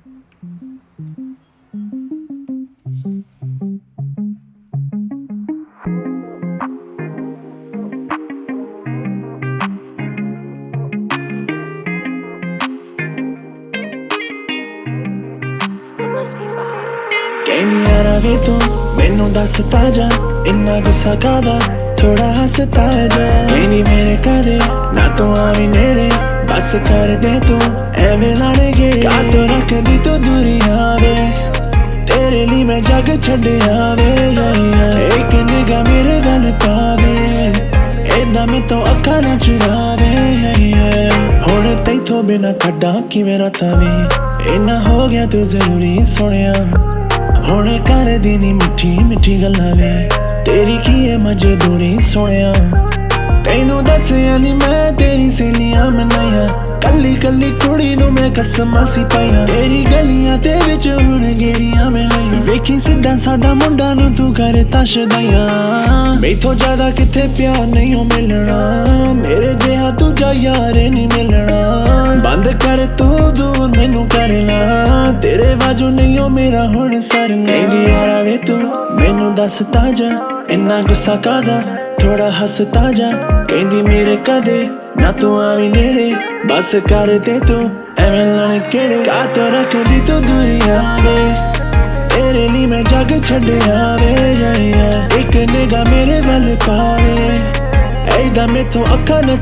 कहनी यारा वे तू मैनू दसता जा इन्ना गुस्सा कादा थोड़ा हसता जा कहनी मेरे करे ना तू आवी नेड़े बस कर दे तू एवें लाने गे का तो रख दी तू दूरी आवे तेरे लिए मैं जग छड़े आवे एक निगाह मेरे वाल पावे इन्ना में तो अखा ना चुरावे हुण तैथों बिना खड्डा किवें रातां वे इन्ना हो गया तू जरूरी सुनिया हुण कर दी नी मिठी मिठी गल्लां वे तेरी की है मजबूरी सुनिया तैनू दसिया नी मैं तेरी सहेलियां मनाइया कल्ली कल्ली कुड़ी नू मैं कसमां सी पाइया तेरी गलियां ते विच हुण गेड़ियां मैं लाइया वेखी सीधा सादा मुंडा नू तू कर तशदाइया मैथों ज्यादा किथे प्यार नहीं हो मिलना मेरे जिहा दूजा यार नहीं मिलना बंद कर तू दूर मैनू करना तेरे बाजू नहीं हो मेरा हुण सरना कहंदी यारा वे तू मैनू दसता जा इन्ना गुस्सा कादा थोड़ा हसता जा कहंदी मेरे कदे ना तू आवी नेड़े बस कर दे तू एवें लड़ केड़े का तो रख दी तू दूरी आवे तेरे लिए मैं जग छड़े आवे एक निगाह मेरे वाल पावे ऐदा मैथों अखा न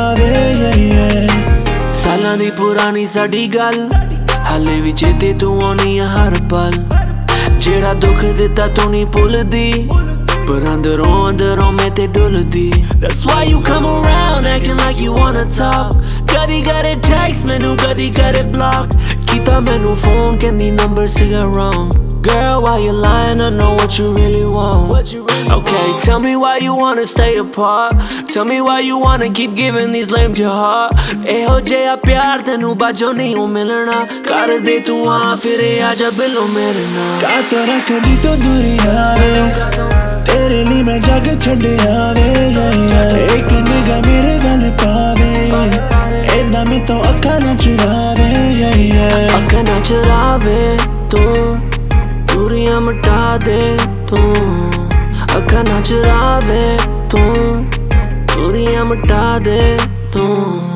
चुरावे सालां दी पुरानी साडी गल हाले भी चेते तू आनी हर पल जेड़ा दुख दिता तू नहीं भुलदी पर अंदरों मैं ते डुलदी That's why you come around acting like you wanna talk कदी करे text मैनू कदी करे block कीता मैनू phone कहंदी number सीगा wrong Girl, why you lying? I know what you really want. Okay, tell me why you wanna stay apart. Tell me why you wanna keep giving these lames your heart. Eho jeha pyar tenu bajo nahi milna. Kar de tu haan fir aaja bilo mere naal. का तो रख दी तो दूरी आवे तेरे लिए मैं जग छड़े आवे एक निगाह मेरे वाल पावे ऐदा में तो अखा ना चुरावे अखा ना चुरावे तू दूरियां मिटा दे तू अखा ना चुरावे तू दूरियां मिटा दे तू